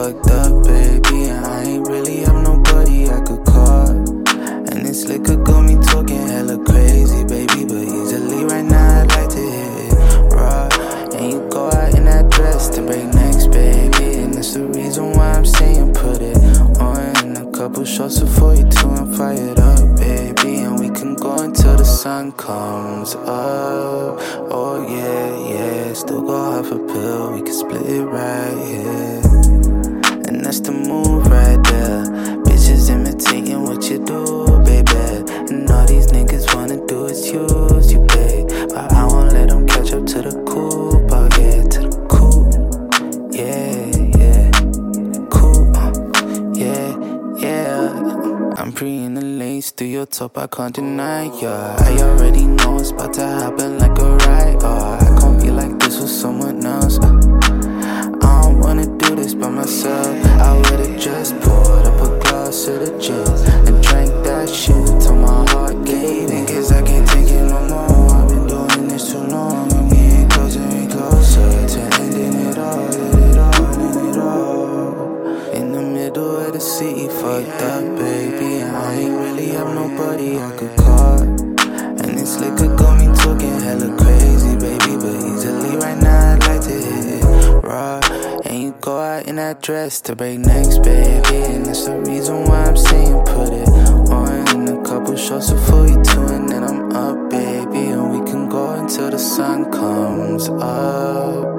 fucked up, baby, and I ain't really have nobody I could call. And this liquor got me talking hella crazy, baby, but easily right now I'd like to hit it raw. And you go out in that dress to break necks, baby, and that's the reason why I'm saying put it on. A couple shots of 42 and fired up, baby, and we can go until the sun comes up. Oh yeah, yeah, still got half a pill, we can split it right here. And that's the move right there. Bitches imitating what you do, baby, and all these niggas wanna do is use you, babe. But I won't let them catch up to the coupe, oh yeah, to the coupe. Yeah, yeah, coupe, yeah, yeah. I'm pre in the lace, through your top, I can't deny ya. I already know it's about to happen like a riot. I can't be like this with someone else. I don't wanna do this by myself. I would've just poured up a glass of the gin and drank that shit till my heart gave in. Cause I can't take it no more. I've been doing this too long, and we ain't closer to ending it all, ending it all. In the middle of the city, fucked up, baby, and I ain't really have nobody I could call. And this liquor got me talking hella crazy, baby, but easily right now I'd like to hit it raw. And you go out in that dress to break necks, baby, and that's the reason why I'm saying put it on. A couple shots of 42 and then I'm up, baby, and we can go until the sun comes up.